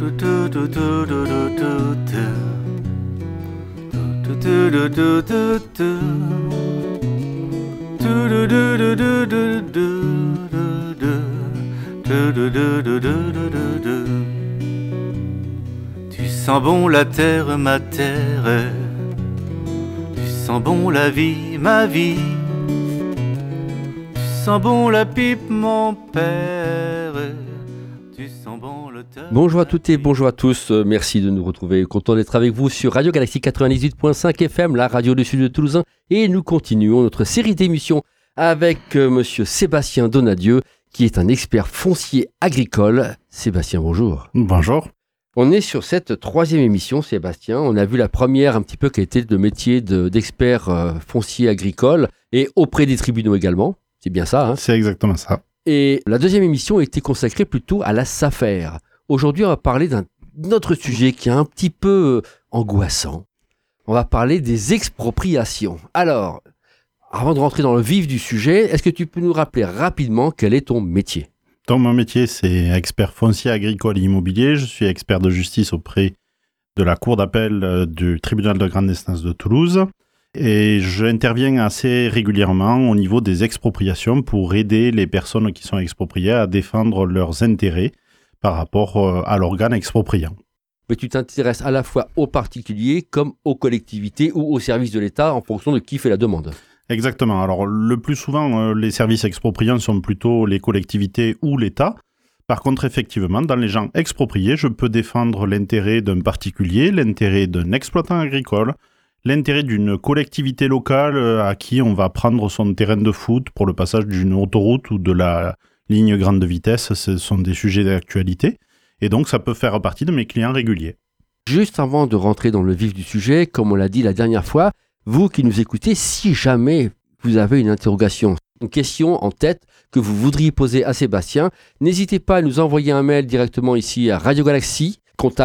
Tu sens bon la terre, ma terre. Tu sens bon la vie, ma vie. Tu sens bon la pipe, mon père. Tu sens bon le terre. Bonjour à toutes et bonjour à tous. Merci de nous retrouver. Content d'être avec vous sur Radio Galaxie 98.5 FM, la radio du sud de Toulousain. Et nous continuons notre série d'émissions avec monsieur Sébastien Donadieu, qui est un expert foncier agricole. Sébastien, bonjour. Bonjour. On est sur cette troisième émission, Sébastien. On a vu la première un petit peu qui était le métier d'expert foncier agricole et auprès des tribunaux également. C'est bien ça, hein ? C'est exactement ça. Et la deuxième émission était consacrée plutôt à la SAFER. Aujourd'hui, on va parler d'un autre sujet qui est un petit peu angoissant. On va parler des expropriations. Alors, avant de rentrer dans le vif du sujet, est-ce que tu peux nous rappeler rapidement quel est ton métier ? Donc, mon métier, c'est expert foncier agricole et immobilier. Je suis expert de justice auprès de la Cour d'appel du tribunal de grande instance de Toulouse. Et j'interviens assez régulièrement au niveau des expropriations pour aider les personnes qui sont expropriées à défendre leurs intérêts par rapport à l'organe expropriant. Mais tu t'intéresses à la fois aux particuliers comme aux collectivités ou aux services de l'État en fonction de qui fait la demande. Exactement. Alors, le plus souvent, les services expropriants sont plutôt les collectivités ou l'État. Par contre, effectivement, dans les gens expropriés, je peux défendre l'intérêt d'un particulier, l'intérêt d'un exploitant agricole, l'intérêt d'une collectivité locale à qui on va prendre son terrain de foot pour le passage d'une autoroute ou de la ligne grande vitesse. Ce sont des sujets d'actualité. Et donc, ça peut faire partie de mes clients réguliers. Juste avant de rentrer dans le vif du sujet, comme on l'a dit la dernière fois, vous qui nous écoutez, si jamais vous avez une interrogation, une question en tête que vous voudriez poser à Sébastien, n'hésitez pas à nous envoyer un mail directement ici à Radio Galaxie,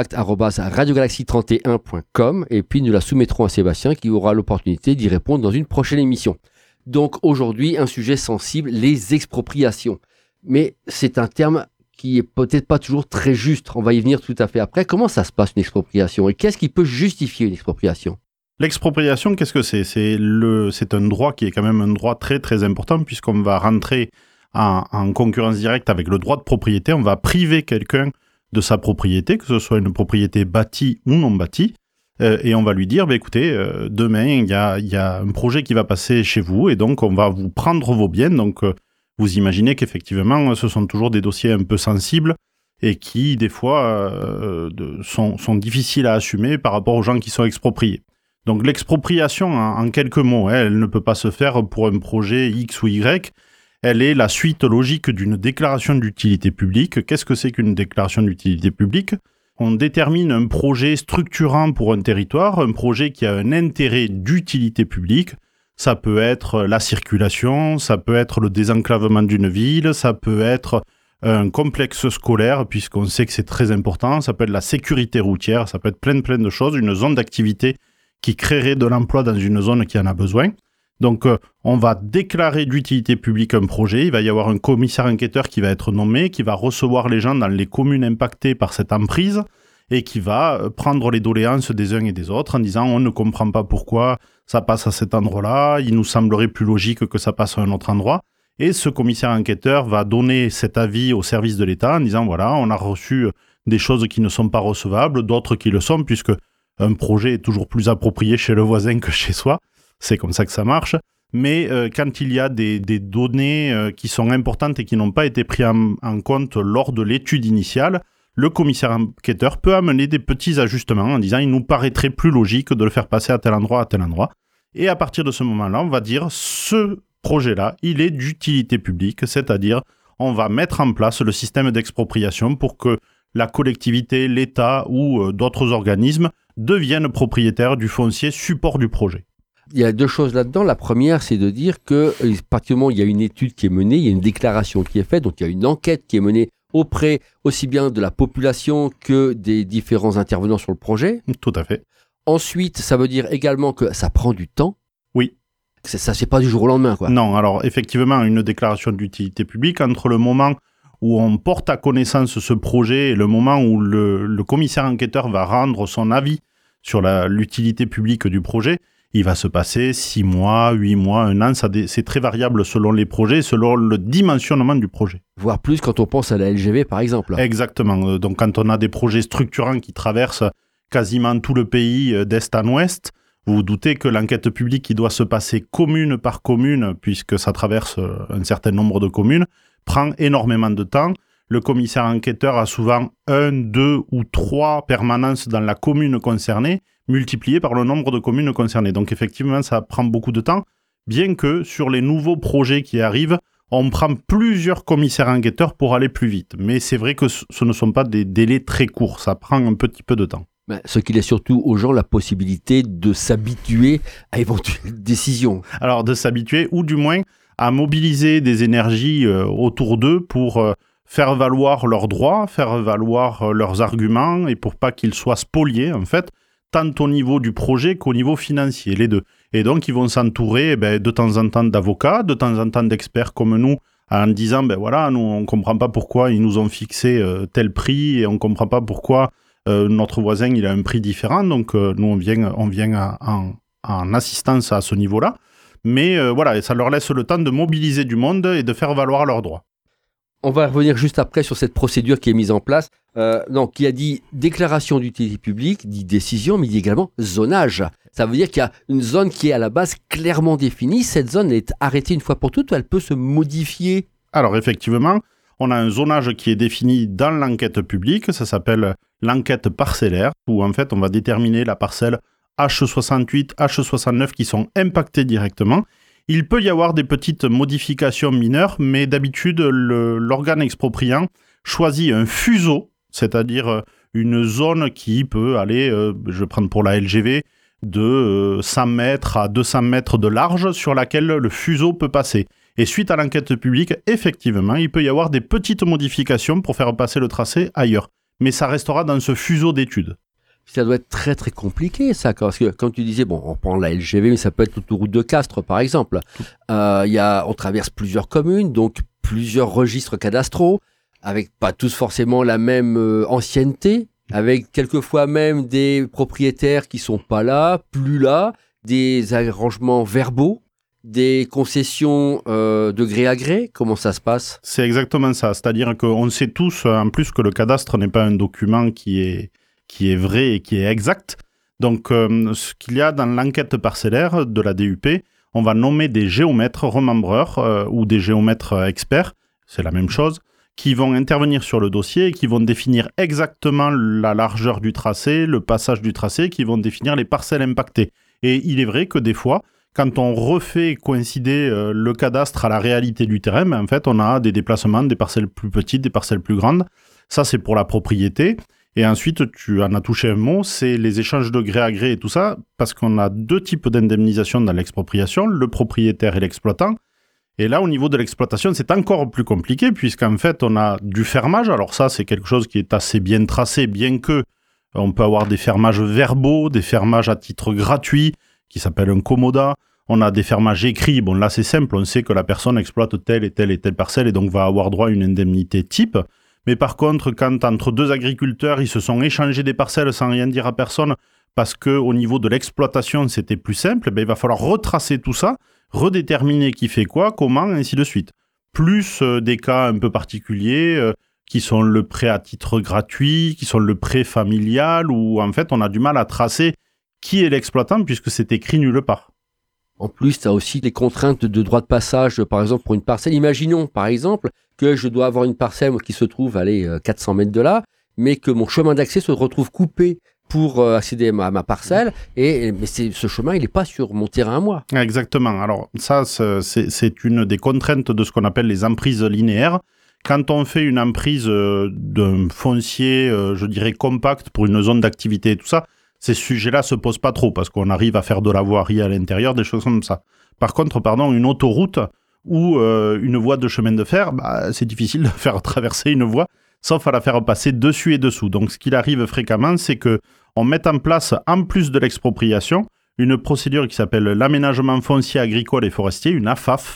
contact@radiogalaxie31.com, et puis nous la soumettrons à Sébastien qui aura l'opportunité d'y répondre dans une prochaine émission. Donc aujourd'hui, un sujet sensible, les expropriations. Mais c'est un terme qui est peut-être pas toujours très juste. On va y venir tout à fait après. Comment ça se passe une expropriation et qu'est-ce qui peut justifier une expropriation ? L'expropriation, qu'est-ce que c'est ? C'est un droit qui est quand même un droit très très important puisqu'on va rentrer en concurrence directe avec le droit de propriété. On va priver quelqu'un de sa propriété, que ce soit une propriété bâtie ou non bâtie, et on va lui dire, écoutez, demain, il y a un projet qui va passer chez vous et donc on va vous prendre vos biens. Donc, vous imaginez qu'effectivement, ce sont toujours des dossiers un peu sensibles et qui, des fois, sont difficiles à assumer par rapport aux gens qui sont expropriés. Donc l'expropriation, en quelques mots, elle ne peut pas se faire pour un projet X ou Y. Elle est la suite logique d'une déclaration d'utilité publique. Qu'est-ce que c'est qu'une déclaration d'utilité publique ? On détermine un projet structurant pour un territoire, un projet qui a un intérêt d'utilité publique. Ça peut être la circulation, ça peut être le désenclavement d'une ville, ça peut être un complexe scolaire, puisqu'on sait que c'est très important, ça peut être la sécurité routière, ça peut être plein de choses, une zone d'activité qui créerait de l'emploi dans une zone qui en a besoin. Donc, on va déclarer d'utilité publique un projet. Il va y avoir un commissaire enquêteur qui va être nommé, qui va recevoir les gens dans les communes impactées par cette emprise et qui va prendre les doléances des uns et des autres en disant « on ne comprend pas pourquoi ça passe à cet endroit-là, il nous semblerait plus logique que ça passe à un autre endroit ». Et ce commissaire enquêteur va donner cet avis au service de l'État en disant « voilà, on a reçu des choses qui ne sont pas recevables, d'autres qui le sont, puisque un projet est toujours plus approprié chez le voisin que chez soi. C'est comme ça que ça marche. Mais quand il y a des données qui sont importantes et qui n'ont pas été prises en compte lors de l'étude initiale, le commissaire enquêteur peut amener des petits ajustements en disant « il nous paraîtrait plus logique de le faire passer à tel endroit, ». Et à partir de ce moment-là, on va dire « ce projet-là, il est d'utilité publique », c'est-à-dire on va mettre en place le système d'expropriation pour que la collectivité, l'État ou d'autres organismes deviennent propriétaires du foncier support du projet. Il y a deux choses là-dedans. La première, c'est de dire que, à partir du moment où il y a une étude qui est menée, il y a une déclaration qui est faite, donc il y a une enquête qui est menée auprès aussi bien de la population que des différents intervenants sur le projet. Tout à fait. Ensuite, ça veut dire également que ça prend du temps. Oui. Ça, c'est pas du jour au lendemain, quoi. Non, alors effectivement, une déclaration d'utilité publique, entre le moment où on porte à connaissance ce projet et le moment où le commissaire enquêteur va rendre son avis sur l'utilité publique du projet, il va se passer 6 mois, 8 mois, 1 an. C'est très variable selon les projets, selon le dimensionnement du projet. Voire plus quand on pense à la LGV, par exemple. Exactement. Donc, quand on a des projets structurants qui traversent quasiment tout le pays d'est en ouest, vous vous doutez que l'enquête publique qui doit se passer commune par commune, puisque ça traverse un certain nombre de communes, prend énormément de temps. Le commissaire enquêteur a souvent 1, 2 ou 3 permanences dans la commune concernée, multiplié par le nombre de communes concernées. Donc effectivement, ça prend beaucoup de temps, bien que sur les nouveaux projets qui arrivent, on prend plusieurs commissaires enquêteurs pour aller plus vite. Mais c'est vrai que ce ne sont pas des délais très courts, ça prend un petit peu de temps. Ce qui laisse surtout aux gens la possibilité de s'habituer à éventuelles décisions. Alors de s'habituer, ou du moins à mobiliser des énergies autour d'eux pour faire valoir leurs droits, faire valoir leurs arguments, et pour pas qu'ils soient spoliés, en fait, tant au niveau du projet qu'au niveau financier, les deux. Et donc, ils vont s'entourer de temps en temps d'avocats, de temps en temps d'experts comme nous, en disant, voilà, nous, on ne comprend pas pourquoi ils nous ont fixé tel prix, et on ne comprend pas pourquoi notre voisin, il a un prix différent. Donc, nous, on vient en assistance à ce niveau-là. Mais voilà, ça leur laisse le temps de mobiliser du monde et de faire valoir leurs droits. On va revenir juste après sur cette procédure qui est mise en place, qui a dit déclaration d'utilité publique, dit décision, mais dit également zonage. Ça veut dire qu'il y a une zone qui est à la base clairement définie. Cette zone est arrêtée une fois pour toutes ou elle peut se modifier? Alors effectivement, on a un zonage qui est défini dans l'enquête publique. Ça s'appelle l'enquête parcellaire, où en fait on va déterminer la parcelle H68, H69 qui sont impactées directement. Il peut y avoir des petites modifications mineures, mais d'habitude, l'organe expropriant choisit un fuseau, c'est-à-dire une zone qui peut aller, je vais prendre pour la LGV, de 100 mètres à 200 mètres de large sur laquelle le fuseau peut passer. Et suite à l'enquête publique, effectivement, il peut y avoir des petites modifications pour faire passer le tracé ailleurs. Mais ça restera dans ce fuseau d'études. Ça doit être très très compliqué ça, parce que comme tu disais, on prend la LGV, mais ça peut être l'autoroute de Castres par exemple. On traverse plusieurs communes, donc plusieurs registres cadastraux, avec pas tous forcément la même ancienneté, avec quelquefois même des propriétaires qui sont pas là, plus là, des arrangements verbaux, des concessions de gré à gré. Comment ça se passe? C'est exactement ça, c'est-à-dire qu'on sait tous en plus que le cadastre n'est pas un document qui est vrai et qui est exact. Donc, ce qu'il y a dans l'enquête parcellaire de la DUP, on va nommer des géomètres remembreurs ou des géomètres experts, c'est la même chose, qui vont intervenir sur le dossier et qui vont définir exactement la largeur du tracé, le passage du tracé, qui vont définir les parcelles impactées. Et il est vrai que des fois, quand on refait coïncider le cadastre à la réalité du terrain, en fait, on a des déplacements, des parcelles plus petites, des parcelles plus grandes. Ça, c'est pour la propriété. Et ensuite, tu en as touché un mot, c'est les échanges de gré à gré et tout ça, parce qu'on a 2 types d'indemnisation dans l'expropriation, le propriétaire et l'exploitant. Et là, au niveau de l'exploitation, c'est encore plus compliqué, puisqu'en fait, on a du fermage. Alors ça, c'est quelque chose qui est assez bien tracé, bien que on peut avoir des fermages verbaux, des fermages à titre gratuit, qui s'appellent un commodat. On a des fermages écrits. Bon, là, c'est simple, on sait que la personne exploite telle et telle et telle parcelle, et donc va avoir droit à une indemnité type. Mais par contre, quand entre 2 agriculteurs, ils se sont échangés des parcelles sans rien dire à personne, parce qu'au niveau de l'exploitation, c'était plus simple, il va falloir retracer tout ça, redéterminer qui fait quoi, comment, ainsi de suite. Plus des cas un peu particuliers, qui sont le prêt à titre gratuit, qui sont le prêt familial, où en fait, on a du mal à tracer qui est l'exploitant, puisque c'est écrit nulle part. En plus, tu as aussi les contraintes de droit de passage, par exemple, pour une parcelle. Imaginons, par exemple, que je dois avoir une parcelle qui se trouve à 400 mètres de là, mais que mon chemin d'accès se retrouve coupé pour accéder à ma parcelle, mais ce chemin, il n'est pas sur mon terrain à moi. Exactement. Alors ça, c'est une des contraintes de ce qu'on appelle les emprises linéaires. Quand on fait une emprise d'un foncier, je dirais compact, pour une zone d'activité et tout ça, ces sujets-là ne se posent pas trop, parce qu'on arrive à faire de la voirie à l'intérieur, des choses comme ça. Par contre, une autoroute ou une voie de chemin de fer, c'est difficile de faire traverser une voie, sauf à la faire passer dessus et dessous. Donc, ce qu'il arrive fréquemment, c'est qu'on mette en place, en plus de l'expropriation, une procédure qui s'appelle l'aménagement foncier agricole et forestier, une AFAF,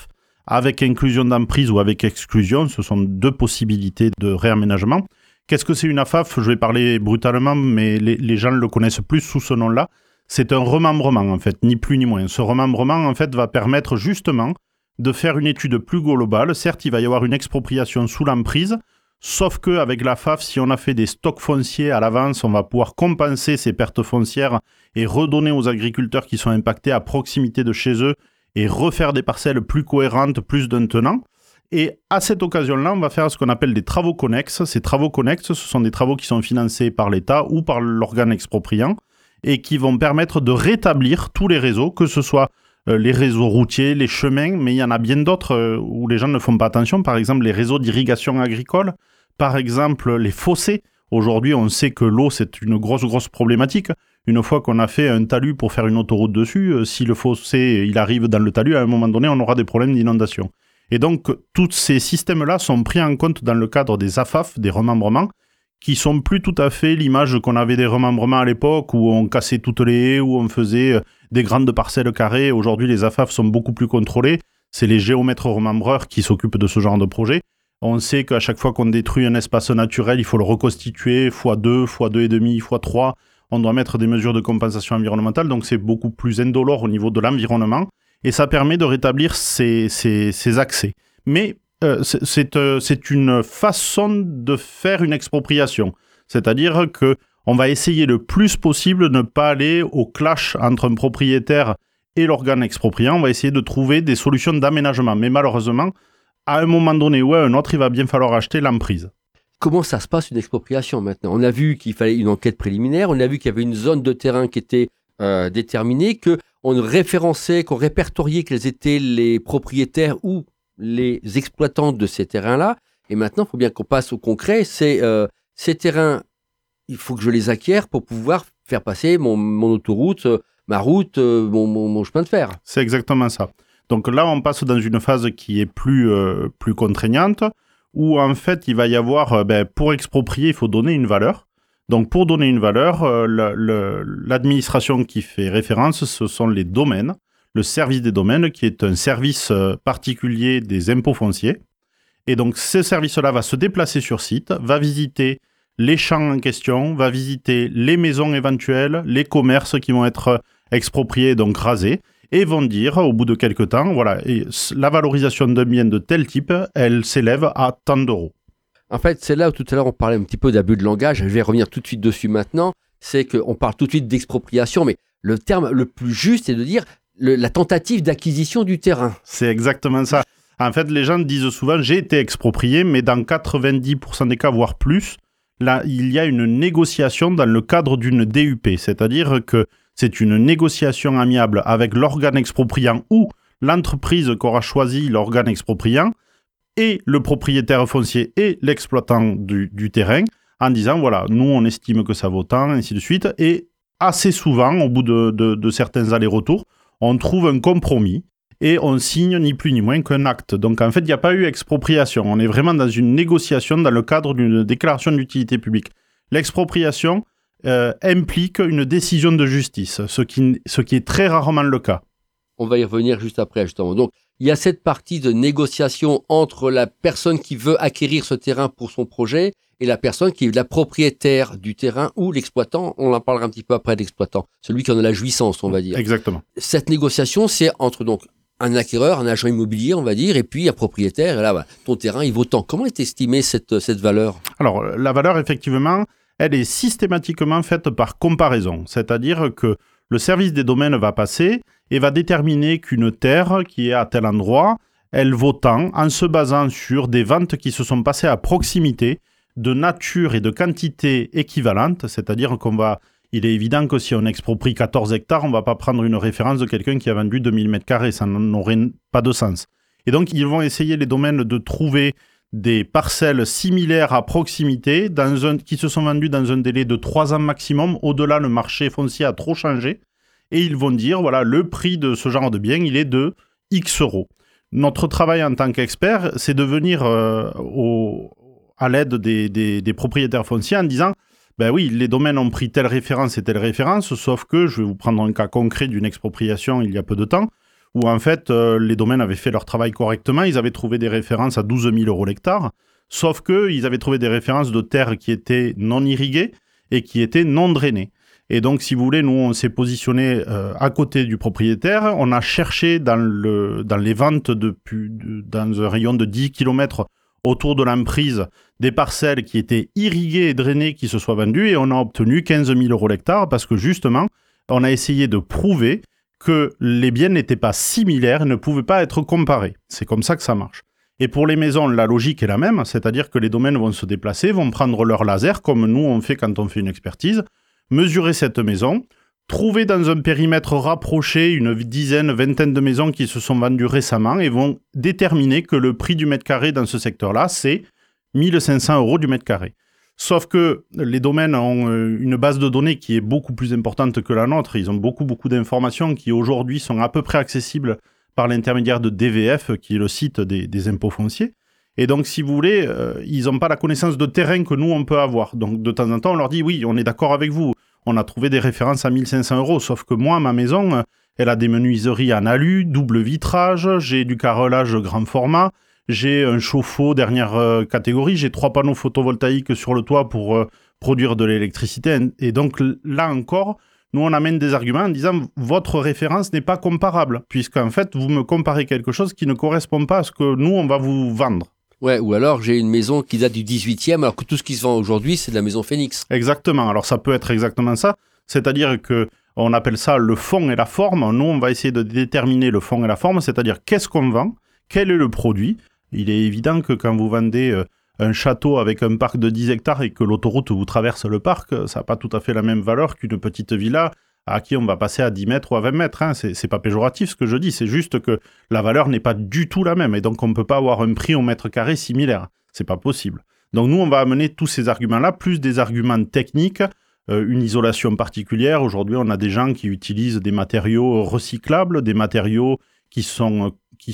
avec inclusion d'emprise ou avec exclusion. Ce sont deux possibilités de réaménagement. Qu'est-ce que c'est une AFAF ? Je vais parler brutalement, mais les gens le connaissent plus sous ce nom-là. C'est un remembrement, en fait, ni plus ni moins. Ce remembrement, en fait, va permettre justement de faire une étude plus globale. Certes, il va y avoir une expropriation sous l'emprise, sauf qu'avec la FAF, si on a fait des stocks fonciers à l'avance, on va pouvoir compenser ces pertes foncières et redonner aux agriculteurs qui sont impactés à proximité de chez eux et refaire des parcelles plus cohérentes, plus d'un tenant. Et à cette occasion-là, on va faire ce qu'on appelle des travaux connexes. Ces travaux connexes, ce sont des travaux qui sont financés par l'État ou par l'organe expropriant et qui vont permettre de rétablir tous les réseaux, que ce soit les réseaux routiers, les chemins, mais il y en a bien d'autres où les gens ne font pas attention. Par exemple, les réseaux d'irrigation agricole, par exemple, les fossés. Aujourd'hui, on sait que l'eau, c'est une grosse problématique. Une fois qu'on a fait un talus pour faire une autoroute dessus, si le fossé il arrive dans le talus, à un moment donné, on aura des problèmes d'inondation. Et donc, tous ces systèmes-là sont pris en compte dans le cadre des AFAF, des remembrements, qui sont plus tout à fait l'image qu'on avait des remembrements à l'époque, où on cassait toutes les haies, où on faisait des grandes parcelles carrées. Aujourd'hui, les AFAF sont beaucoup plus contrôlés. C'est les géomètres remembreurs qui s'occupent de ce genre de projet. On sait qu'à chaque fois qu'on détruit un espace naturel, il faut le reconstituer x2, x2,5, x3. On doit mettre des mesures de compensation environnementale, donc c'est beaucoup plus indolore au niveau de l'environnement. Et ça permet de rétablir ces accès. Mais c'est une façon de faire une expropriation. C'est-à-dire qu'on va essayer le plus possible de ne pas aller au clash entre un propriétaire et l'organe expropriant. On va essayer de trouver des solutions d'aménagement. Mais malheureusement, à un moment donné ou à un autre, il va bien falloir acheter l'emprise. Comment ça se passe une expropriation maintenant ? On a vu qu'il fallait une enquête préliminaire, on a vu qu'il y avait une zone de terrain qui était déterminée, qu'on référençait, qu'on répertoriait quels étaient les propriétaires ou les exploitants de ces terrains-là. Et maintenant, il faut bien qu'on passe au concret. C'est ces terrains, il faut que je les acquière pour pouvoir faire passer mon autoroute, ma route, mon chemin de fer. C'est exactement ça. Donc là, on passe dans une phase qui est plus contraignante, où en fait, il va y avoir, pour exproprier, il faut donner une valeur. Donc pour donner une valeur, l'administration qui fait référence, ce sont les domaines, le service des domaines, qui est un service particulier des impôts fonciers. Et donc ce service-là va se déplacer sur site, va visiter les champs en question, va visiter les maisons éventuelles, les commerces qui vont être expropriés, donc rasés, et vont dire, au bout de quelques temps, voilà, la valorisation d'un bien de tel type, elle s'élève à tant d'euros. En fait, c'est là où tout à l'heure on parlait un petit peu d'abus de langage, je vais revenir tout de suite dessus maintenant, c'est qu'on parle tout de suite d'expropriation, mais le terme le plus juste est de dire la tentative d'acquisition du terrain. C'est exactement ça. En fait, les gens disent souvent « j'ai été exproprié », mais dans 90% des cas, voire plus, là, il y a une négociation dans le cadre d'une DUP, c'est-à-dire que c'est une négociation amiable avec l'organe expropriant ou l'entreprise qu'aura choisi l'organe expropriant et le propriétaire foncier et l'exploitant du terrain en disant, voilà, nous, on estime que ça vaut tant, ainsi de suite. Et assez souvent, au bout de certains allers-retours, on trouve un compromis et on signe ni plus ni moins qu'un acte. Donc, en fait, il n'y a pas eu expropriation. On est vraiment dans une négociation dans le cadre d'une déclaration d'utilité publique. L'expropriation implique une décision de justice, ce qui est très rarement le cas. On va y revenir juste après, justement. Donc, il y a cette partie de négociation entre la personne qui veut acquérir ce terrain pour son projet et la personne qui est la propriétaire du terrain ou l'exploitant. On en parlera un petit peu après de l'exploitant, celui qui en a la jouissance, on va dire. Exactement. Cette négociation, c'est entre donc un acquéreur, un agent immobilier, on va dire, et puis un propriétaire. Et là, ton terrain, il vaut tant. Comment est estimée cette valeur ? Alors, la valeur, effectivement, elle est systématiquement faite par comparaison. C'est-à-dire que le service des domaines va passer et va déterminer qu'une terre qui est à tel endroit, elle vaut tant en se basant sur des ventes qui se sont passées à proximité de nature et de quantité équivalentes. C'est-à-dire il est évident que si on exproprie 14 hectares, on ne va pas prendre une référence de quelqu'un qui a vendu 2000 m². Ça n'aurait pas de sens. Et donc, ils vont essayer, les domaines, de trouver des parcelles similaires à proximité qui se sont vendues dans un délai de 3 ans maximum. Au-delà, le marché foncier a trop changé. Et ils vont dire, voilà, le prix de ce genre de bien, il est de X euros. Notre travail en tant qu'expert, c'est de venir à l'aide des propriétaires fonciers en disant, ben oui, les domaines ont pris telle référence et telle référence, sauf que, je vais vous prendre un cas concret d'une expropriation il y a peu de temps, où en fait, les domaines avaient fait leur travail correctement, ils avaient trouvé des références à 12 000 € l'hectare, sauf qu'ils avaient trouvé des références de terres qui étaient non irriguées et qui étaient non drainées. Et donc, si vous voulez, nous, on s'est positionné à côté du propriétaire. On a cherché dans les ventes dans un rayon de 10 km autour de l'emprise des parcelles qui étaient irriguées et drainées qui se soient vendues. Et on a obtenu 15 000 € l'hectare parce que justement, on a essayé de prouver que les biens n'étaient pas similaires et ne pouvaient pas être comparés. C'est comme ça que ça marche. Et pour les maisons, la logique est la même, c'est-à-dire que les domaines vont se déplacer, vont prendre leur laser, comme nous on fait quand on fait une expertise, mesurer cette maison, trouver dans un périmètre rapproché une dizaine, vingtaine de maisons qui se sont vendues récemment et vont déterminer que le prix du mètre carré dans ce secteur-là, c'est 1 500 € du mètre carré. Sauf que les domaines ont une base de données qui est beaucoup plus importante que la nôtre. Ils ont beaucoup d'informations qui aujourd'hui sont à peu près accessibles par l'intermédiaire de DVF, qui est le site des impôts fonciers. Et donc, si vous voulez, ils n'ont pas la connaissance de terrain que nous, on peut avoir. Donc, de temps en temps, on leur dit, oui, on est d'accord avec vous. On a trouvé des références à 1 500 €. Sauf que moi, ma maison, elle a des menuiseries en alu, double vitrage, j'ai du carrelage grand format, j'ai un chauffe-eau dernière catégorie, j'ai 3 panneaux photovoltaïques sur le toit pour produire de l'électricité. Et donc, là encore, nous, on amène des arguments en disant « Votre référence n'est pas comparable, puisqu'en fait, vous me comparez quelque chose qui ne correspond pas à ce que nous, on va vous vendre. » Ouais, ou alors j'ai une maison qui date du 18e, alors que tout ce qui se vend aujourd'hui, c'est de la maison Phoenix. Exactement. Alors, ça peut être exactement ça. C'est-à-dire que on appelle ça le fond et la forme. Nous, on va essayer de déterminer le fond et la forme, c'est-à-dire qu'est-ce qu'on vend, quel est le produit. Il est évident que quand vous vendez un château avec un parc de 10 hectares et que l'autoroute vous traverse le parc, ça n'a pas tout à fait la même valeur qu'une petite villa à qui on va passer à 10 mètres ou à 20 mètres. Hein. C'est pas péjoratif ce que je dis, c'est juste que la valeur n'est pas du tout la même. Et donc, on ne peut pas avoir un prix au mètre carré similaire. C'est pas possible. Donc, nous, on va amener tous ces arguments-là, plus des arguments techniques, une isolation particulière. Aujourd'hui, on a des gens qui utilisent des matériaux recyclables, des matériaux qui sont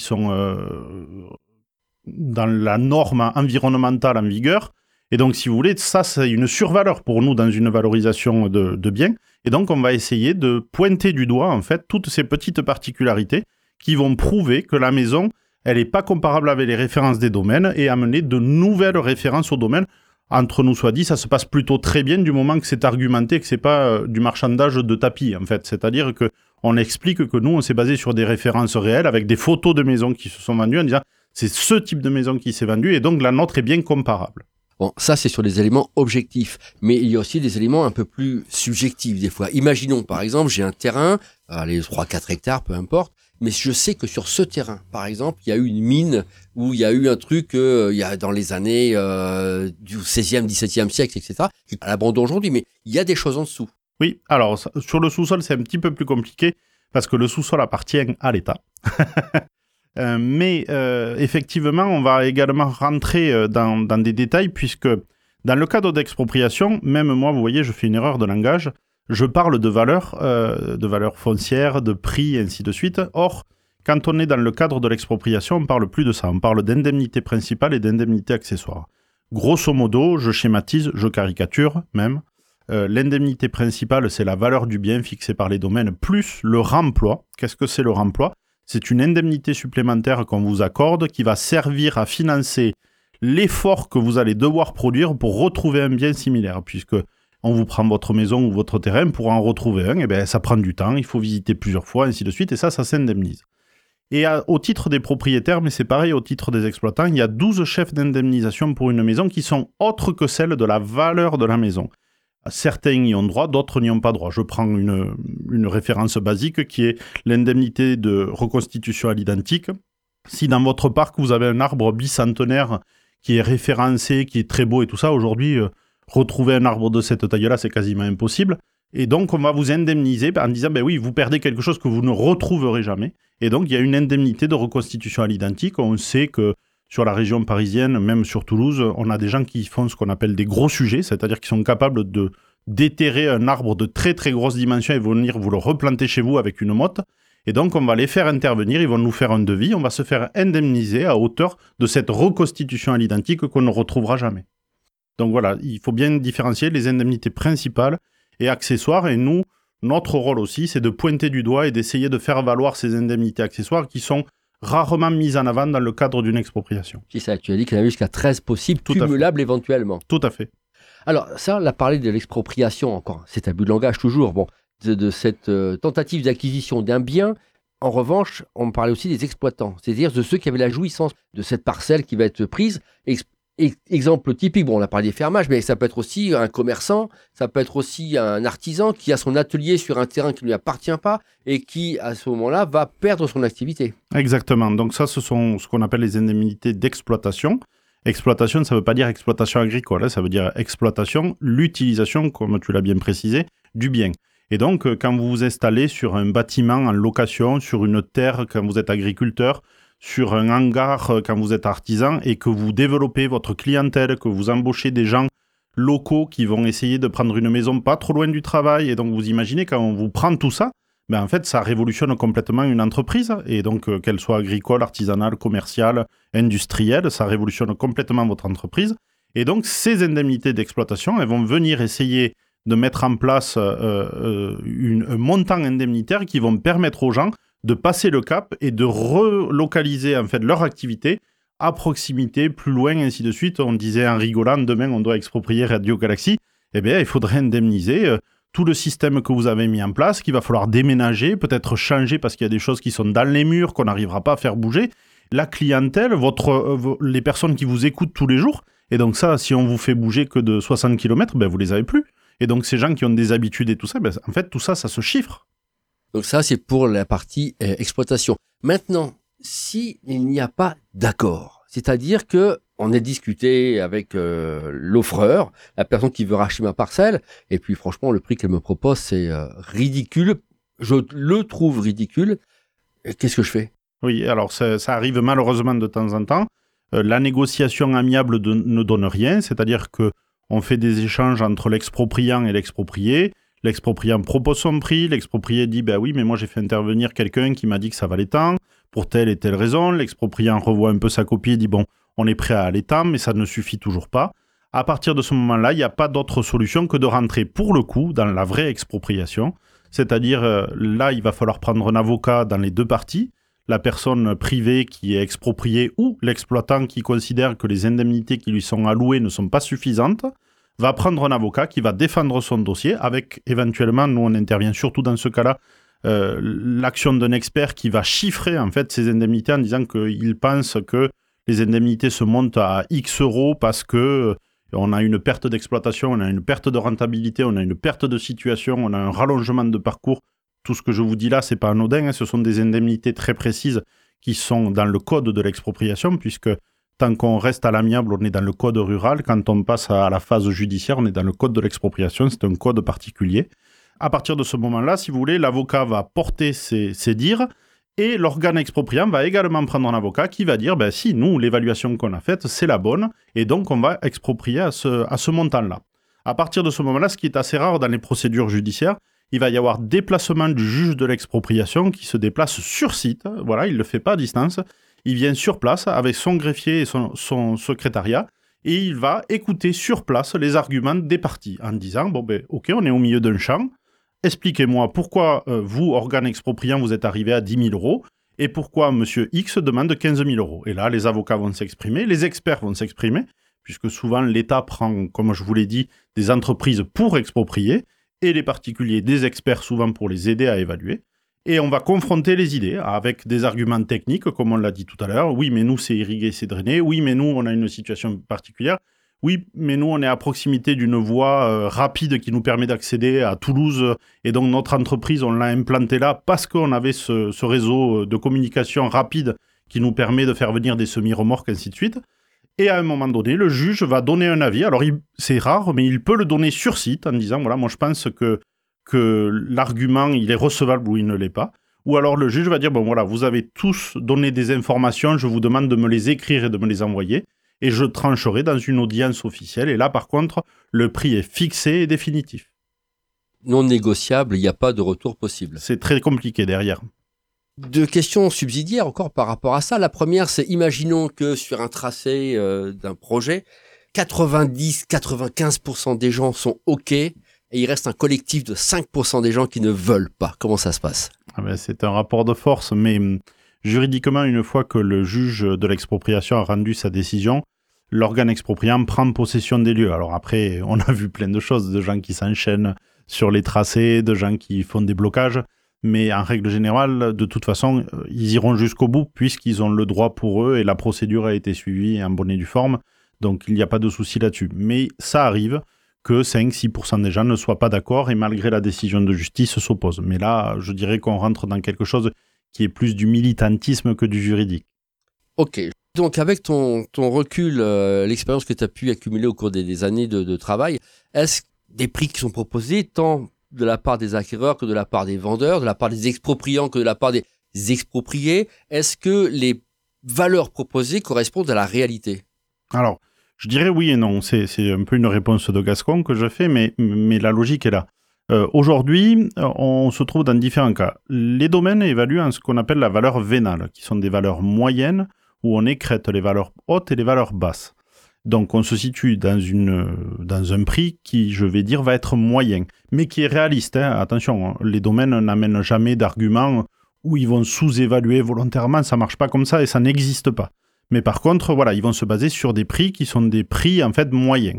dans la norme environnementale en vigueur. Et donc, si vous voulez, ça, c'est une survaleur pour nous dans une valorisation de biens. Et donc, on va essayer de pointer du doigt, en fait, toutes ces petites particularités qui vont prouver que la maison, elle n'est pas comparable avec les références des domaines et amener de nouvelles références au domaine. Entre nous soit dit, ça se passe plutôt très bien du moment que c'est argumenté, que c'est pas du marchandage de tapis, en fait. C'est-à-dire qu'on explique que nous, on s'est basé sur des références réelles avec des photos de maisons qui se sont vendues en disant c'est ce type de maison qui s'est vendu et donc la nôtre est bien comparable. Bon, ça, c'est sur des éléments objectifs. Mais il y a aussi des éléments un peu plus subjectifs, des fois. Imaginons, par exemple, j'ai un terrain, les 3-4 hectares, peu importe, mais je sais que sur ce terrain, par exemple, il y a eu une mine où il y a eu un truc, il y a dans les années du 16e, 17e siècle, etc., qui est à l'abandon aujourd'hui, mais il y a des choses en dessous. Oui, alors, sur le sous-sol, c'est un petit peu plus compliqué, parce que le sous-sol appartient à l'État. Mais effectivement, on va également rentrer dans des détails puisque dans le cadre d'expropriation, même moi, vous voyez, je fais une erreur de langage, je parle de valeur foncière, de prix, et ainsi de suite. Or, quand on est dans le cadre de l'expropriation, on parle plus de ça. On parle d'indemnité principale et d'indemnité accessoire. Grosso modo, je schématise, je caricature même. L'indemnité principale, c'est la valeur du bien fixée par les domaines, plus le remploi. Qu'est-ce que c'est le remploi ? C'est une indemnité supplémentaire qu'on vous accorde qui va servir à financer l'effort que vous allez devoir produire pour retrouver un bien similaire. Puisque on vous prend votre maison ou votre terrain pour en retrouver un, et bien ça prend du temps, il faut visiter plusieurs fois, ainsi de suite, et ça s'indemnise. Et au titre des propriétaires, mais c'est pareil au titre des exploitants, il y a 12 chefs d'indemnisation pour une maison qui sont autres que celles de la valeur de la maison. Certains y ont droit, d'autres n'y ont pas droit. Je prends une référence basique qui est l'indemnité de reconstitution à l'identique. Si dans votre parc, vous avez un arbre bicentenaire qui est référencé, qui est très beau et tout ça, aujourd'hui, retrouver un arbre de cette taille-là, c'est quasiment impossible. Et donc, on va vous indemniser en disant, ben oui, vous perdez quelque chose que vous ne retrouverez jamais. Et donc, il y a une indemnité de reconstitution à l'identique. On sait que sur la région parisienne, même sur Toulouse, on a des gens qui font ce qu'on appelle des gros sujets, c'est-à-dire qu'ils sont capables de déterrer un arbre de très très grosses dimensions et venir vous le replanter chez vous avec une motte. Et donc, on va les faire intervenir, ils vont nous faire un devis, on va se faire indemniser à hauteur de cette reconstitution à l'identique qu'on ne retrouvera jamais. Donc voilà, il faut bien différencier les indemnités principales et accessoires. Et nous, Notre rôle aussi, c'est de pointer du doigt et d'essayer de faire valoir ces indemnités accessoires qui sont rarement mises en avant dans le cadre d'une expropriation. C'est ça, tu as dit qu'il y en avait jusqu'à 13 possibles, cumulables éventuellement. Tout à fait. Alors ça, on a parlé de l'expropriation encore, c'est abus de langage toujours, de cette tentative d'acquisition d'un bien. En revanche, on parlait aussi des exploitants, c'est-à-dire de ceux qui avaient la jouissance de cette parcelle qui va être prise. Exemple typique, on a parlé des fermages, mais ça peut être aussi un commerçant, ça peut être aussi un artisan qui a son atelier sur un terrain qui ne lui appartient pas et qui, à ce moment-là, va perdre son activité. Exactement. Donc ça, ce sont ce qu'on appelle les indemnités d'exploitation. Exploitation, ça ne veut pas dire exploitation agricole, ça veut dire exploitation, l'utilisation, comme tu l'as bien précisé, du bien. Et donc, quand vous vous installez sur un bâtiment en location, sur une terre, quand vous êtes agriculteur, sur un hangar quand vous êtes artisan et que vous développez votre clientèle, que vous embauchez des gens locaux qui vont essayer de prendre une maison pas trop loin du travail. Et donc, vous imaginez, quand on vous prend tout ça, en fait, ça révolutionne complètement une entreprise. Et donc, qu'elle soit agricole, artisanale, commerciale, industrielle, ça révolutionne complètement votre entreprise. Et donc, ces indemnités d'exploitation, elles vont venir essayer de mettre en place un montant indemnitaire qui vont permettre aux gens de passer le cap et de relocaliser en fait leur activité à proximité, plus loin, ainsi de suite. On disait en rigolant, demain on doit exproprier Radio Galaxy. Eh bien, il faudrait indemniser tout le système que vous avez mis en place, qu'il va falloir déménager, peut-être changer parce qu'il y a des choses qui sont dans les murs qu'on n'arrivera pas à faire bouger. La clientèle, les personnes qui vous écoutent tous les jours. Et donc ça, si on vous fait bouger que de 60 km, vous les avez plus. Et donc ces gens qui ont des habitudes et tout ça, en fait tout ça, ça se chiffre. Donc ça, c'est pour la partie exploitation. Maintenant, s'il n'y a pas d'accord, c'est-à-dire que on a discuté avec l'offreur, la personne qui veut racheter ma parcelle, et puis franchement, le prix qu'elle me propose, c'est ridicule. Je le trouve ridicule. Qu'est-ce que je fais ? Oui, alors ça arrive malheureusement de temps en temps. La négociation amiable ne donne rien, c'est-à-dire que on fait des échanges entre l'expropriant et l'exproprié. L'expropriant propose son prix, l'exproprié dit « oui, mais moi j'ai fait intervenir quelqu'un qui m'a dit que ça valait tant, pour telle et telle raison ». L'expropriant revoit un peu sa copie et dit « bon, on est prêt à aller tant, mais ça ne suffit toujours pas ». À partir de ce moment-là, il n'y a pas d'autre solution que de rentrer pour le coup dans la vraie expropriation. C'est-à-dire, là, il va falloir prendre un avocat dans les deux parties. La personne privée qui est expropriée ou l'exploitant qui considère que les indemnités qui lui sont allouées ne sont pas suffisantes va prendre un avocat qui va défendre son dossier avec, éventuellement, nous on intervient surtout dans ce cas-là, l'action d'un expert qui va chiffrer en fait ces indemnités en disant qu'il pense que les indemnités se montent à X euros parce que on a une perte d'exploitation, on a une perte de rentabilité, on a une perte de situation, on a un rallongement de parcours. Tout ce que je vous dis là, c'est pas anodin, ce sont des indemnités très précises qui sont dans le code de l'expropriation, puisque tant qu'on reste à l'amiable, on est dans le code rural. Quand on passe à la phase judiciaire, on est dans le code de l'expropriation. C'est un code particulier. À partir de ce moment-là, si vous voulez, l'avocat va porter ses dires et l'organe expropriant va également prendre un avocat qui va dire si nous, l'évaluation qu'on a faite, c'est la bonne et donc on va exproprier à ce montant-là. À partir de ce moment-là, ce qui est assez rare dans les procédures judiciaires, il va y avoir déplacement du juge de l'expropriation qui se déplace sur site. Voilà, il ne le fait pas à distance. Il vient sur place avec son greffier et son secrétariat et il va écouter sur place les arguments des parties en disant ok, on est au milieu d'un champ, expliquez-moi pourquoi vous, organe expropriant, vous êtes arrivé à 10 000 euros et pourquoi monsieur X demande 15 000 euros. Et là, les avocats vont s'exprimer, les experts vont s'exprimer, puisque souvent l'État prend, comme je vous l'ai dit, des entreprises pour exproprier et les particuliers des experts souvent pour les aider à évaluer. Et on va confronter les idées avec des arguments techniques, comme on l'a dit tout à l'heure. Oui, mais nous, c'est irrigué, c'est drainé. Oui, mais nous, on a une situation particulière. Oui, mais nous, on est à proximité d'une voie rapide qui nous permet d'accéder à Toulouse. Et donc, notre entreprise, on l'a implantée là parce qu'on avait ce réseau de communication rapide qui nous permet de faire venir des semi-remorques, ainsi de suite. Et à un moment donné, le juge va donner un avis. Alors, c'est rare, mais il peut le donner sur site en disant, voilà, moi, je pense que l'argument, il est recevable ou il ne l'est pas. Ou alors le juge va dire, voilà, vous avez tous donné des informations, je vous demande de me les écrire et de me les envoyer, et je trancherai dans une audience officielle. Et là, par contre, le prix est fixé et définitif. Non négociable, il n'y a pas de retour possible. C'est très compliqué derrière. Deux questions subsidiaires encore par rapport à ça. La première, c'est imaginons que sur un tracé d'un projet, 90-95% des gens sont OK. et il reste un collectif de 5% des gens qui ne veulent pas. Comment ça se passe ? C'est un rapport de force, mais juridiquement, une fois que le juge de l'expropriation a rendu sa décision, l'organe expropriant prend possession des lieux. Alors après, on a vu plein de choses, de gens qui s'enchaînent sur les tracés, de gens qui font des blocages, mais en règle générale, de toute façon, ils iront jusqu'au bout puisqu'ils ont le droit pour eux et la procédure a été suivie en bonne et due forme, donc il n'y a pas de souci là-dessus. Mais ça arrive que 5-6% des gens ne soient pas d'accord et malgré la décision de justice s'opposent. Mais là, je dirais qu'on rentre dans quelque chose qui est plus du militantisme que du juridique. Ok. Donc avec ton recul, l'expérience que tu as pu accumuler au cours des années de travail, est-ce des prix qui sont proposés tant de la part des acquéreurs que de la part des vendeurs, de la part des expropriants que de la part des expropriés, est-ce que les valeurs proposées correspondent à la réalité ? Alors, je dirais oui et non. C'est un peu une réponse de Gascon que je fais, mais la logique est là. Aujourd'hui, on se trouve dans différents cas. Les domaines évaluent en ce qu'on appelle la valeur vénale, qui sont des valeurs moyennes où on écrète les valeurs hautes et les valeurs basses. Donc on se situe dans un prix qui, je vais dire, va être moyen, mais qui est réaliste. Attention, les domaines n'amènent jamais d'arguments où ils vont sous-évaluer volontairement, ça marche pas comme ça et ça n'existe pas. Mais par contre, voilà, ils vont se baser sur des prix qui sont des prix en fait moyens.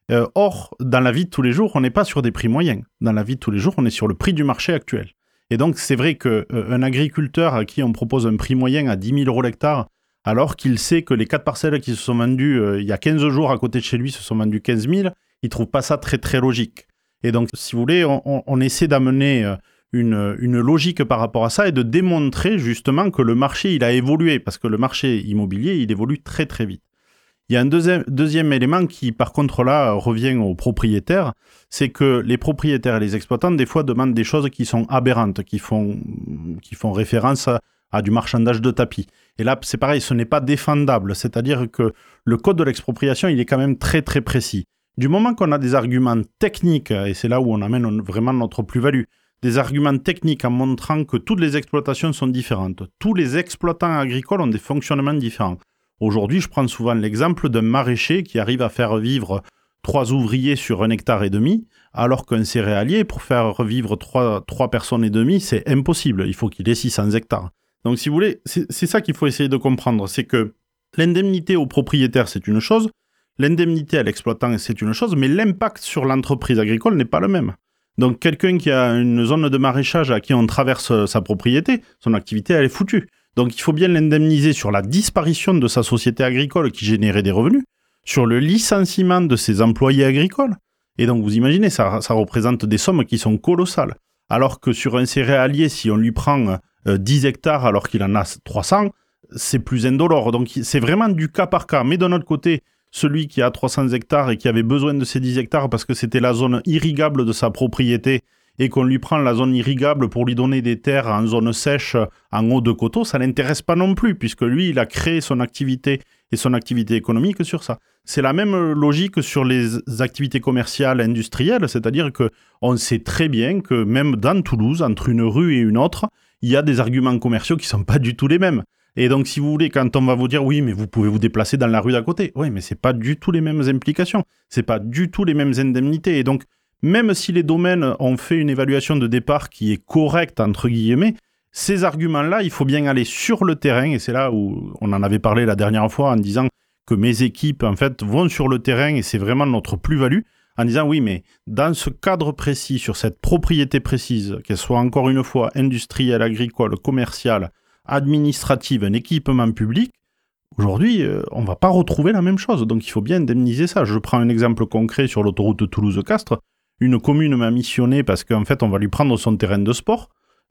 Or, dans la vie de tous les jours, on n'est pas sur des prix moyens. Dans la vie de tous les jours, on est sur le prix du marché actuel. Et donc, c'est vrai qu'un agriculteur à qui on propose un prix moyen à 10 000 € l'hectare, alors qu'il sait que les 4 parcelles qui se sont vendues il y a 15 jours à côté de chez lui se sont vendues 15 000, il ne trouve pas ça très très logique. Et donc, si vous voulez, on essaie d'amener une logique par rapport à ça et de démontrer justement que le marché, il a évolué, parce que le marché immobilier, il évolue très très vite. Il y a un deuxième élément qui, par contre, là, revient aux propriétaires, c'est que les propriétaires et les exploitants, des fois, demandent des choses qui sont aberrantes, qui font référence à du marchandage de tapis. Et là, c'est pareil, ce n'est pas défendable. C'est-à-dire que le code de l'expropriation, il est quand même très, très précis. Du moment qu'on a des arguments techniques, et c'est là où on amène vraiment notre plus-value, des arguments techniques en montrant que toutes les exploitations sont différentes. Tous les exploitants agricoles ont des fonctionnements différents. Aujourd'hui, je prends souvent l'exemple d'un maraîcher qui arrive à faire vivre 3 ouvriers sur 1,5 hectare, alors qu'un céréalier, pour faire revivre 3 personnes et demie, c'est impossible. Il faut qu'il ait 600 hectares. Donc, si vous voulez, c'est ça qu'il faut essayer de comprendre. C'est que l'indemnité au propriétaire, c'est une chose, l'indemnité à l'exploitant, c'est une chose, mais l'impact sur l'entreprise agricole n'est pas le même. Donc, quelqu'un qui a une zone de maraîchage à qui on traverse sa propriété, son activité, elle est foutue. Donc, il faut bien l'indemniser sur la disparition de sa société agricole qui générait des revenus, sur le licenciement de ses employés agricoles. Et donc, vous imaginez, ça représente des sommes qui sont colossales. Alors que sur un céréalier, si on lui prend 10 hectares alors qu'il en a 300, c'est plus indolore. Donc, c'est vraiment du cas par cas. Mais d'un autre côté, celui qui a 300 hectares et qui avait besoin de ces 10 hectares parce que c'était la zone irrigable de sa propriété et qu'on lui prend la zone irrigable pour lui donner des terres en zone sèche en haut de coteaux, ça ne l'intéresse pas non plus, puisque lui, il a créé son activité et son activité économique sur ça. C'est la même logique sur les activités commerciales, industrielles, c'est-à-dire qu'on sait très bien que même dans Toulouse, entre une rue et une autre, il y a des arguments commerciaux qui ne sont pas du tout les mêmes. Et donc, si vous voulez, quand on va vous dire, oui, mais vous pouvez vous déplacer dans la rue d'à côté, oui, mais ce n'est pas du tout les mêmes implications, ce n'est pas du tout les mêmes indemnités. Et donc, même si les domaines ont fait une évaluation de départ qui est correcte, entre guillemets, ces arguments-là, il faut bien aller sur le terrain, et c'est là où on en avait parlé la dernière fois en disant que mes équipes, en fait, vont sur le terrain, et c'est vraiment notre plus-value, en disant, oui, mais dans ce cadre précis, sur cette propriété précise, qu'elle soit encore une fois industrielle, agricole, commerciale, administrative, un équipement public, aujourd'hui, on ne va pas retrouver la même chose, donc il faut bien indemniser ça. Je prends un exemple concret sur l'autoroute Toulouse-Castres. Une commune m'a missionné parce qu'en fait, on va lui prendre son terrain de sport.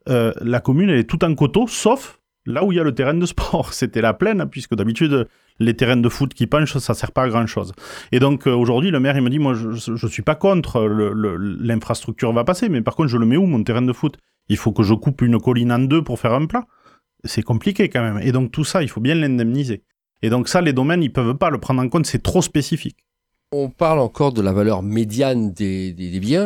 La commune, elle est tout en coteaux, sauf là où il y a le terrain de sport. C'était la plaine, puisque d'habitude, les terrains de foot qui penchent, ça ne sert pas à grand-chose. Et donc, aujourd'hui, le maire, il me dit, moi, je ne suis pas contre, l'infrastructure va passer, mais par contre, je le mets où, mon terrain de foot ? Il faut que je coupe une colline en 2 pour faire un plat. C'est compliqué quand même. Et donc, tout ça, il faut bien l'indemniser. Et donc ça, les domaines, ils ne peuvent pas le prendre en compte, c'est trop spécifique. On parle encore de la valeur médiane des biens.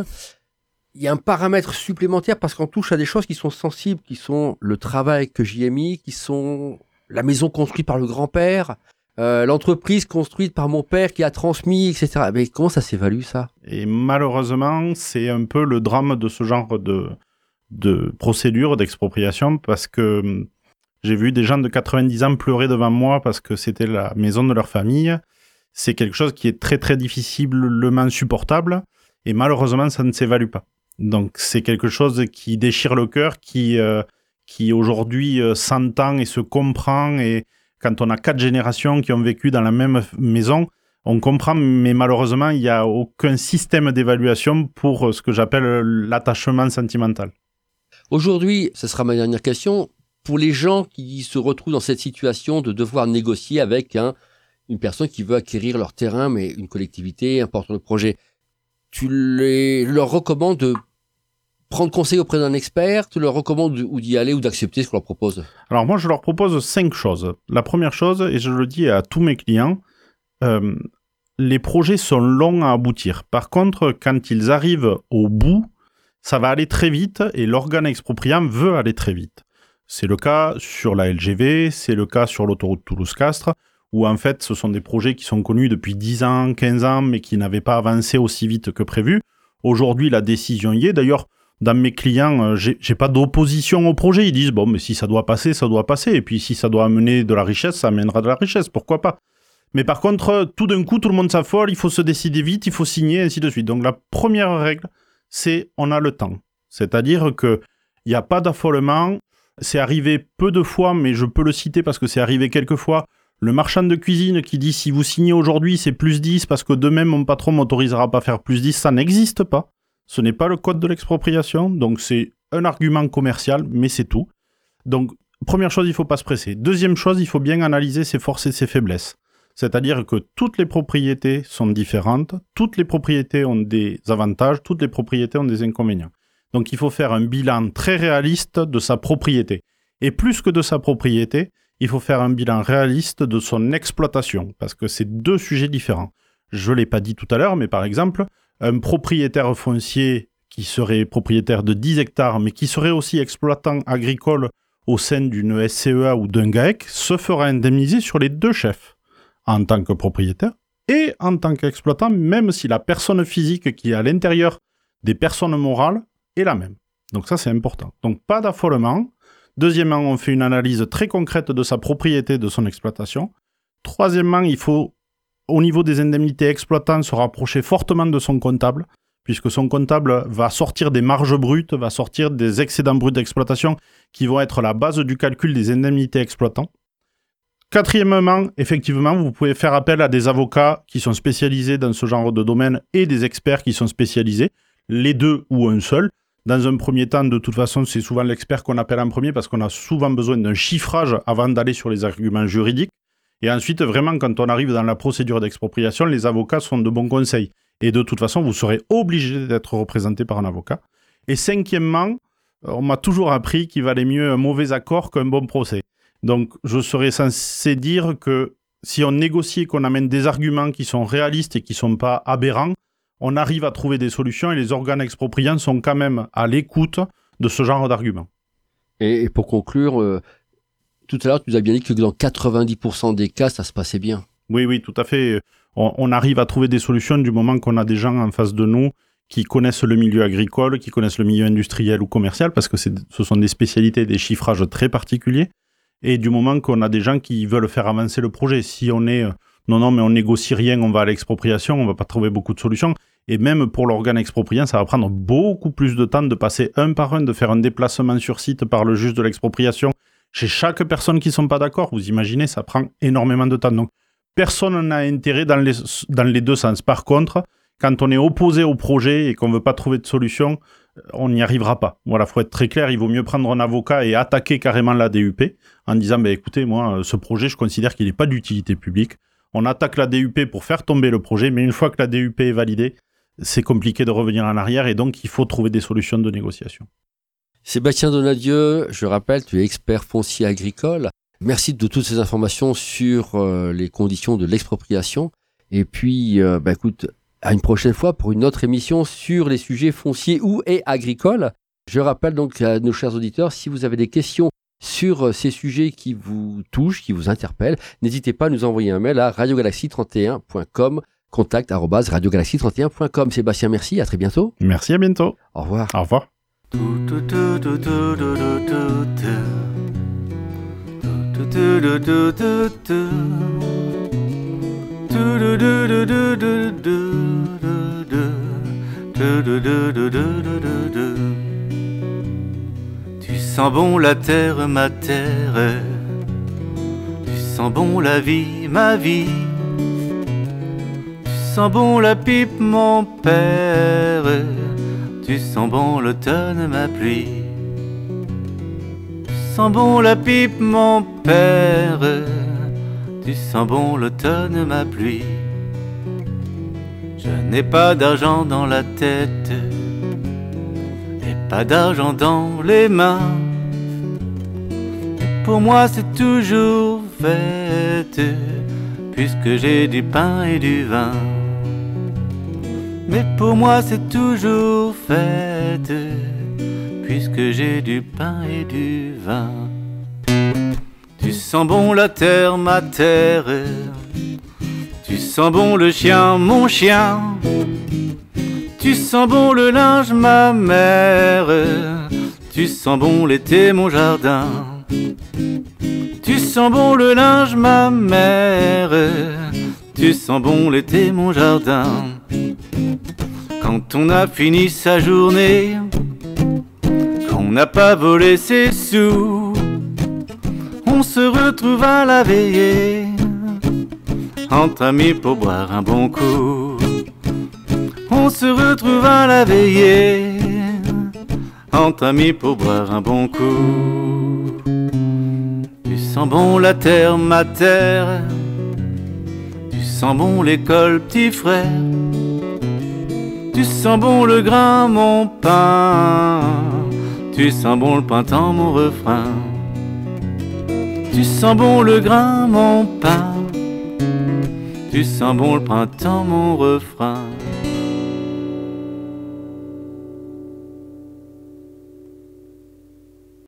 Il y a un paramètre supplémentaire parce qu'on touche à des choses qui sont sensibles, qui sont le travail que j'y ai mis, qui sont la maison construite par le grand-père, l'entreprise construite par mon père qui a transmis, etc. Mais comment ça s'évalue, ça ? Et malheureusement, c'est un peu le drame de ce genre de procédure d'expropriation, parce que j'ai vu des gens de 90 ans pleurer devant moi parce que c'était la maison de leur famille. C'est quelque chose qui est très très difficilement supportable, et malheureusement, ça ne s'évalue pas. Donc c'est quelque chose qui déchire le cœur, qui aujourd'hui s'entend et se comprend, et quand on a 4 générations qui ont vécu dans la même maison, on comprend, mais malheureusement, il n'y a aucun système d'évaluation pour ce que j'appelle l'attachement sentimental. Aujourd'hui, ce sera ma dernière question, pour les gens qui se retrouvent dans cette situation de devoir négocier avec une personne qui veut acquérir leur terrain, mais une collectivité, un porteur de projet, tu leur recommandes de prendre conseil auprès d'un expert, tu leur recommandes ou d'y aller ou d'accepter ce qu'on leur propose ? Alors moi, je leur propose 5 choses. La première chose, et je le dis à tous mes clients, les projets sont longs à aboutir. Par contre, quand ils arrivent au bout, ça va aller très vite et l'organe expropriant veut aller très vite. C'est le cas sur la LGV, c'est le cas sur l'autoroute Toulouse-Castres, où en fait, ce sont des projets qui sont connus depuis 10 ans, 15 ans, mais qui n'avaient pas avancé aussi vite que prévu. Aujourd'hui, la décision y est. D'ailleurs, dans mes clients, j'ai pas d'opposition au projet. Ils disent, bon, mais si ça doit passer, ça doit passer. Et puis, si ça doit amener de la richesse, ça amènera de la richesse. Pourquoi pas ? Mais par contre, tout d'un coup, tout le monde s'affole. Il faut se décider vite, il faut signer, ainsi de suite. Donc, la première règle, c'est on a le temps. C'est-à-dire qu'il n'y a pas d'affolement. C'est arrivé peu de fois, mais je peux le citer parce que c'est arrivé quelques fois. Le marchand de cuisine qui dit, si vous signez aujourd'hui, c'est plus 10 parce que demain, mon patron m'autorisera pas à faire plus 10, ça n'existe pas. Ce n'est pas le code de l'expropriation, donc c'est un argument commercial, mais c'est tout. Donc, première chose, il ne faut pas se presser. Deuxième chose, il faut bien analyser ses forces et ses faiblesses. C'est-à-dire que toutes les propriétés sont différentes, toutes les propriétés ont des avantages, toutes les propriétés ont des inconvénients. Donc, il faut faire un bilan très réaliste de sa propriété. Et plus que de sa propriété, il faut faire un bilan réaliste de son exploitation, parce que c'est 2 sujets différents. Je ne l'ai pas dit tout à l'heure, mais par exemple, un propriétaire foncier qui serait propriétaire de 10 hectares, mais qui serait aussi exploitant agricole au sein d'une SCEA ou d'un GAEC, se fera indemniser sur les 2 chefs, en tant que propriétaire et en tant qu'exploitant, même si la personne physique qui est à l'intérieur des personnes morales est la même. Donc ça, c'est important. Donc pas d'affolement. Deuxièmement, on fait une analyse très concrète de sa propriété, de son exploitation. Troisièmement, il faut, au niveau des indemnités exploitantes, se rapprocher fortement de son comptable, puisque son comptable va sortir des marges brutes, va sortir des excédents bruts d'exploitation qui vont être la base du calcul des indemnités exploitants. Quatrièmement, effectivement, vous pouvez faire appel à des avocats qui sont spécialisés dans ce genre de domaine et des experts qui sont spécialisés, les 2 ou un seul. Dans un premier temps, de toute façon, c'est souvent l'expert qu'on appelle en premier parce qu'on a souvent besoin d'un chiffrage avant d'aller sur les arguments juridiques. Et ensuite, vraiment, quand on arrive dans la procédure d'expropriation, les avocats sont de bons conseils. Et de toute façon, vous serez obligé d'être représenté par un avocat. Et cinquièmement, on m'a toujours appris qu'il valait mieux un mauvais accord qu'un bon procès. Donc, je serais censé dire que si on négocie et qu'on amène des arguments qui sont réalistes et qui ne sont pas aberrants, on arrive à trouver des solutions et les organes expropriants sont quand même à l'écoute de ce genre d'arguments. Et pour conclure, tout à l'heure, tu nous as bien dit que dans 90% des cas, ça se passait bien. Oui, tout à fait. On arrive à trouver des solutions du moment qu'on a des gens en face de nous qui connaissent le milieu agricole, qui connaissent le milieu industriel ou commercial, parce que ce sont des spécialités, des chiffrages très particuliers, et du moment qu'on a des gens qui veulent faire avancer le projet. Si on est non, mais on négocie rien, on va à l'expropriation, on va pas trouver beaucoup de solutions. Et même pour l'organe expropriant, ça va prendre beaucoup plus de temps de passer un par un, de faire un déplacement sur site par le juge de l'expropriation chez chaque personne qui ne sont pas d'accord. Vous imaginez, ça prend énormément de temps. Donc, personne n'a intérêt dans les 2 sens. Par contre, quand on est opposé au projet et qu'on ne veut pas trouver de solution, on n'y arrivera pas. Voilà, il faut être très clair, il vaut mieux prendre un avocat et attaquer carrément la DUP en disant, écoutez, moi, ce projet, je considère qu'il n'est pas d'utilité publique. On attaque la DUP pour faire tomber le projet, mais une fois que la DUP est validée, c'est compliqué de revenir en arrière et donc il faut trouver des solutions de négociation. Sébastien Donadieu, je rappelle, tu es expert foncier agricole. Merci de toutes ces informations sur les conditions de l'expropriation. Et puis, écoute, à une prochaine fois pour une autre émission sur les sujets fonciers ou et agricoles. Je rappelle donc à nos chers auditeurs, si vous avez des questions sur ces sujets qui vous touchent, qui vous interpellent, n'hésitez pas à nous envoyer un mail à radiogalaxie31.com, contact@radiogalaxie31.com. Sébastien, merci, à très bientôt. Merci, à bientôt. Au revoir. Au revoir. Tu sens bon la terre, ma terre. Tu sens bon la vie, ma vie. Tu sens bon la pipe, mon père. Tu sens bon l'automne, ma pluie. Tu sens bon la pipe, mon père. Tu sens bon l'automne, ma pluie. Je n'ai pas d'argent dans la tête et pas d'argent dans les mains. Pour moi c'est toujours fête, puisque j'ai du pain et du vin. Mais pour moi c'est toujours fête, puisque j'ai du pain et du vin. Tu sens bon la terre, ma terre. Tu sens bon le chien, mon chien. Tu sens bon le linge, ma mère. Tu sens bon l'été, mon jardin. Tu sens bon le linge, ma mère. Tu sens bon l'été, mon jardin. Quand on a fini sa journée, qu'on n'a pas volé ses sous, on se retrouve à la veillée, entre amis pour boire un bon coup. On se retrouve à la veillée, entre amis pour boire un bon coup. Tu sens bon la terre, ma terre. Tu sens bon l'école, petit frère. Tu sens bon le grain, mon pain. Tu sens bon le printemps, mon refrain. Tu sens bon le grain, mon pain. Tu sens bon le printemps, mon refrain.